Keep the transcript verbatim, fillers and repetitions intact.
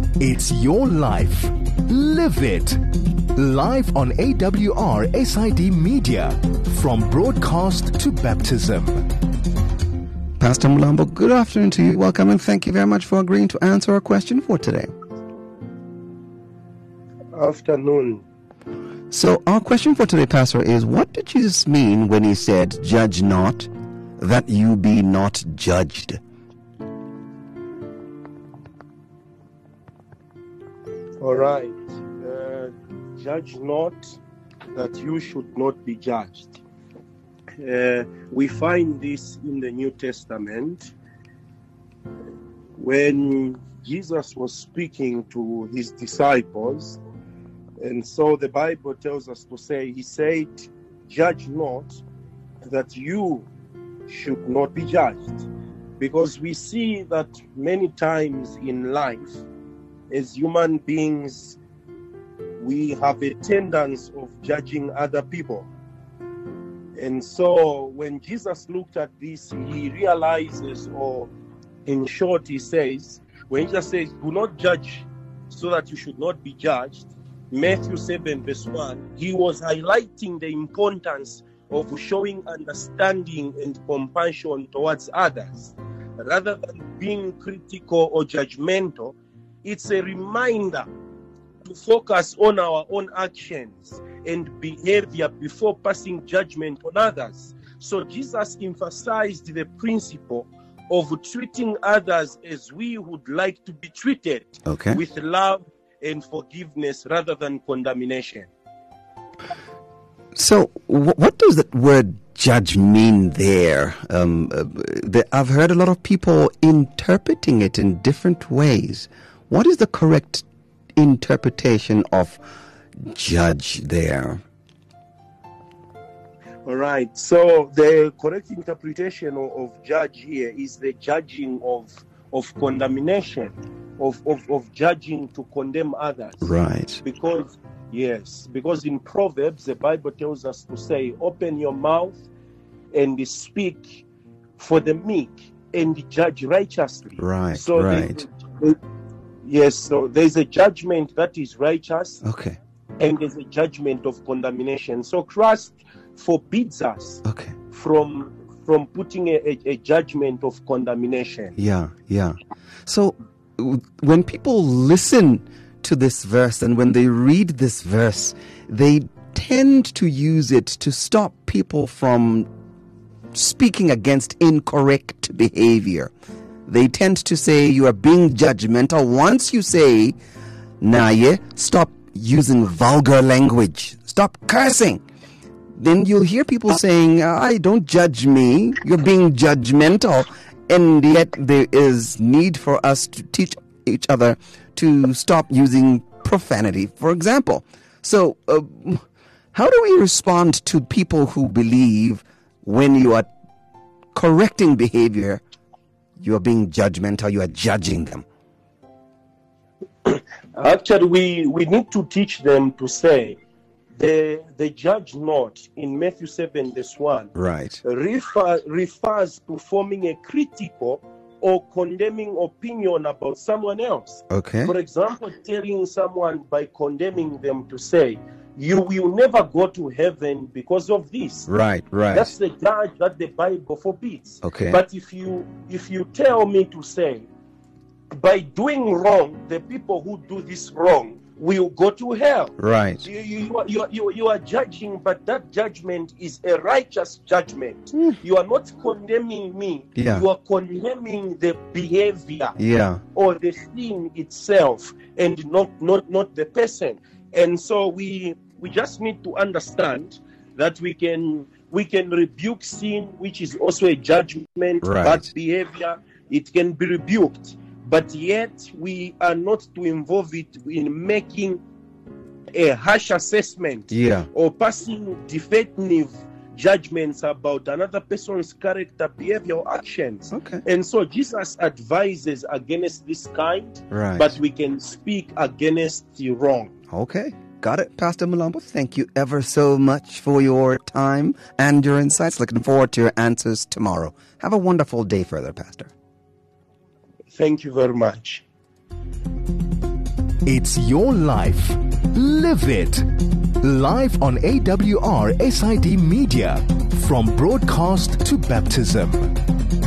It's your life. Live it. Live on A W R S I D Media. From broadcast to baptism. Pastor Mulambo, good afternoon to you. Welcome and thank you very much for agreeing to answer our question for today. Afternoon. So our question for today, Pastor, is what did Jesus mean when he said, judge not, that you be not judged? All right. Uh, judge not, that you should not be judged. Uh, we find this in the New Testament when Jesus was speaking to his disciples. And so the Bible tells us to say, he said, judge not, that you should not be judged. Because we see that many times in life, as human beings, we have a tendency of judging other people. And so when Jesus looked at this, he realizes, or in short, he says, when Jesus says, do not judge so that you should not be judged, Matthew seven verse one, he was highlighting the importance of showing understanding and compassion towards others. Rather than being critical or judgmental, it's a reminder to focus on our own actions and behavior before passing judgment on others. So Jesus emphasized the principle of treating others as we would like to be treated, okay, with love and forgiveness rather than condemnation. So w- what does that word judge mean there? Um, uh, the, I've heard a lot of people interpreting it in different ways. What is the correct interpretation of judge there? All right. So the correct interpretation of, of judge here is the judging of of condemnation, of, of, of judging to condemn others. Right. Because, yes, because in Proverbs, the Bible tells us to say, open your mouth and speak for the meek and judge righteously. Right, so right. They, they, yes, so there's a judgment that is righteous. Okay. And there's a judgment of condemnation. So Christ forbids us okay. from from putting a, a, a judgment of condemnation. Yeah, yeah. So w- when people listen to this verse and when they read this verse, they tend to use it to stop people from speaking against incorrect behavior. They tend to say you are being judgmental. Once you say, Naye, stop using vulgar language, stop cursing, then you'll hear people saying, I don't judge me, you're being judgmental. And yet there is need for us to teach each other to stop using profanity, for example. So uh, how do we respond to people who believe when you are correcting behavior, you are being judgmental, you are judging them? Actually, we, we need to teach them to say, The, the judge not in Matthew seven verse one right. refer, refers to forming a critical or condemning opinion about someone else. Okay. For example, telling someone by condemning them to say, you will never go to heaven because of this. Right, right. That's the judge that the Bible forbids. Okay. But if you if you tell me to say, by doing wrong, the people who do this wrong will go to hell. Right. You, you, you, you, you are judging, but that judgment is a righteous judgment. Mm. You are not condemning me. Yeah. You are condemning the behavior yeah. or the sin itself and not, not, not the person. And so we we just need to understand that we can we can rebuke sin, which is also a judgment, right. bad behavior. It can be rebuked. But yet we are not to involve it in making a harsh assessment yeah. or passing definitive judgments about another person's character, behavior, or actions. Okay. And so Jesus advises against this kind, right. but we can speak against the wrong. Okay. Got it, Pastor Mulambo. Thank you ever so much for your time and your insights. Looking forward to your answers tomorrow. Have a wonderful day further, Pastor. Thank you very much. It's your life. Live it. Live on A W R S I D Media. From broadcast to baptism.